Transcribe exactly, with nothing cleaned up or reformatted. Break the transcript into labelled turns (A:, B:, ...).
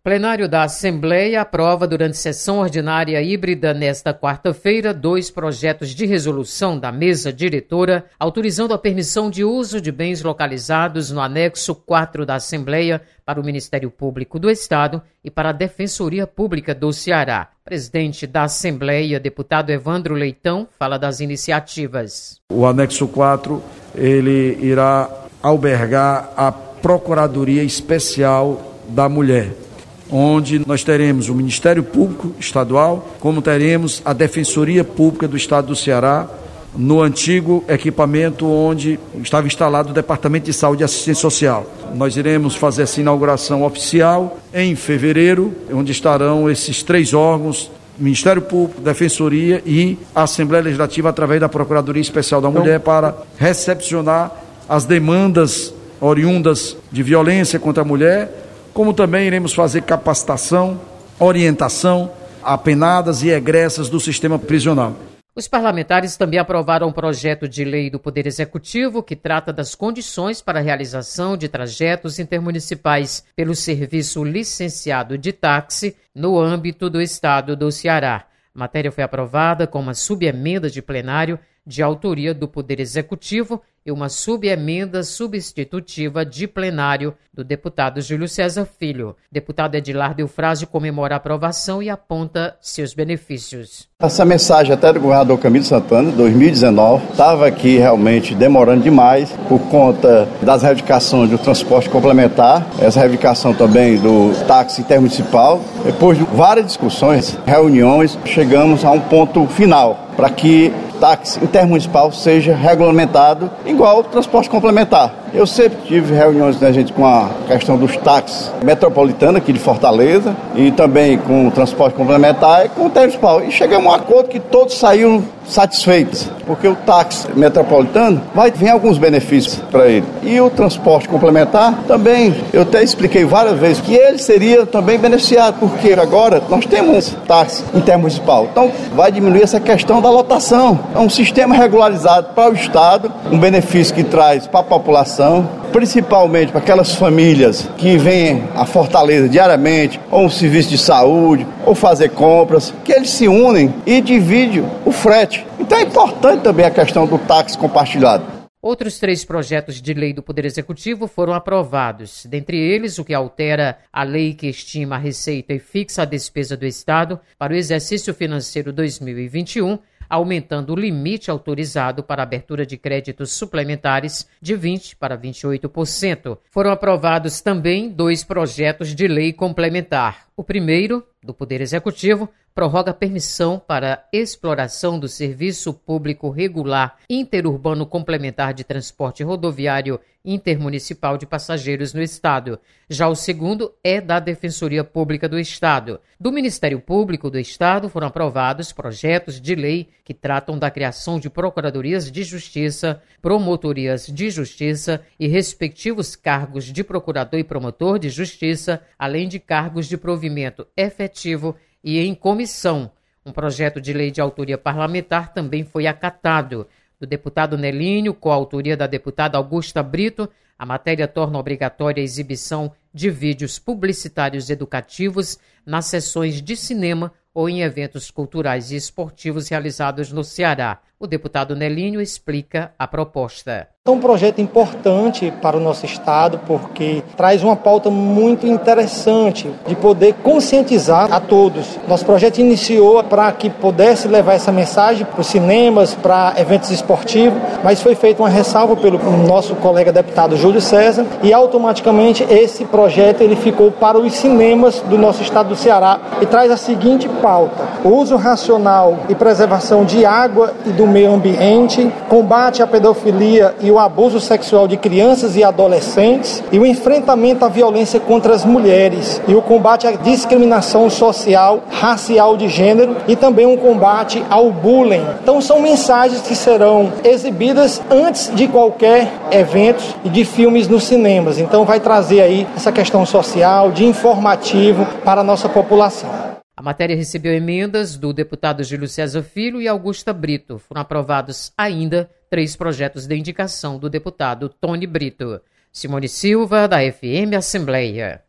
A: Plenário da Assembleia aprova durante sessão ordinária híbrida nesta quarta-feira dois projetos de resolução da mesa diretora autorizando a permissão de uso de bens localizados no anexo quatro da Assembleia para o Ministério Público do Estado e para a Defensoria Pública do Ceará. Presidente da Assembleia, deputado Evandro Leitão, fala das iniciativas.
B: O anexo quatro, ele irá albergar a Procuradoria Especial da Mulher, onde nós teremos o Ministério Público Estadual, como teremos a Defensoria Pública do Estado do Ceará, no antigo equipamento onde estava instalado o Departamento de Saúde e Assistência Social. Nós iremos fazer essa inauguração oficial em fevereiro, onde estarão esses três órgãos, Ministério Público, Defensoria e a Assembleia Legislativa, através da Procuradoria Especial da Mulher, para recepcionar as demandas oriundas de violência contra a mulher, como também iremos fazer capacitação, orientação a penadas e egressas do sistema prisional.
A: Os parlamentares também aprovaram um projeto de lei do Poder Executivo que trata das condições para a realização de trajetos intermunicipais pelo serviço licenciado de táxi no âmbito do Estado do Ceará. A matéria foi aprovada com uma subemenda de plenário de autoria do Poder Executivo e uma subemenda substitutiva de plenário do deputado Júlio César Filho. Deputado Edilar Eufrásio comemora a aprovação e aponta seus benefícios.
C: Essa mensagem até do governador Camilo Santana, dois mil e dezenove, estava aqui realmente demorando demais por conta das reivindicações do transporte complementar, essa reivindicação também do táxi intermunicipal. Depois de várias discussões, reuniões, chegamos a um ponto final para que o táxi intermunicipal seja regulamentado igual ao transporte complementar. Eu sempre tive reuniões, né, gente, com a questão dos táxis metropolitanos aqui de Fortaleza e também com o transporte complementar e com o intermunicipal. E chegamos a um acordo que todos saíram satisfeitos, porque o táxi metropolitano vai vir alguns benefícios para ele. E o transporte complementar também, eu até expliquei várias vezes que ele seria também beneficiado, porque agora nós temos táxi intermunicipal. Então vai diminuir essa questão da lotação. É um sistema regularizado para o Estado, um benefício que traz para a população, principalmente para aquelas famílias que vêm a Fortaleza diariamente, ou um serviço de saúde, ou fazer compras, que eles se unem e dividem o frete. Então é importante também a questão do táxi compartilhado.
A: Outros três projetos de lei do Poder Executivo foram aprovados, dentre eles o que altera a lei que estima a receita e fixa a despesa do Estado para o exercício financeiro dois mil e vinte e um, aumentando o limite autorizado para a abertura de créditos suplementares de vinte por cento para vinte e oito por cento. Foram aprovados também dois projetos de lei complementar. O primeiro, do Poder Executivo, prorroga a permissão para exploração do Serviço Público Regular Interurbano Complementar de Transporte Rodoviário Intermunicipal de Passageiros no Estado. Já o segundo é da Defensoria Pública do Estado. Do Ministério Público do Estado foram aprovados projetos de lei que tratam da criação de procuradorias de justiça, promotorias de justiça e respectivos cargos de procurador e promotor de justiça, além de cargos de provimento efetivo e em comissão. Um projeto de lei de autoria parlamentar também foi acatado. Do deputado Nelinho, coautoria da deputada Augusta Brito, a matéria torna obrigatória a exibição de vídeos publicitários educativos nas sessões de cinema ou em eventos culturais e esportivos realizados no Ceará. O deputado Nelinho explica a proposta.
D: É um projeto importante para o nosso Estado porque traz uma pauta muito interessante de poder conscientizar a todos. Nosso projeto iniciou para que pudesse levar essa mensagem para os cinemas, para eventos esportivos, mas foi feita uma ressalva pelo nosso colega deputado Júlio César e automaticamente esse projeto ele ficou para os cinemas do nosso Estado do Ceará e traz a seguinte pauta: o uso racional e preservação de água e do meio ambiente, combate à pedofilia e o abuso sexual de crianças e adolescentes e o enfrentamento à violência contra as mulheres e o combate à discriminação social, racial de gênero e também um combate ao bullying. Então são mensagens que serão exibidas antes de qualquer evento e de filmes nos cinemas. Então vai trazer aí essa questão social, de informativo para a nossa população.
A: A matéria recebeu emendas do deputado Júlio César Filho e Augusta Brito. Foram aprovados ainda três projetos de indicação do deputado Tony Brito. Simone Silva, da F M Assembleia.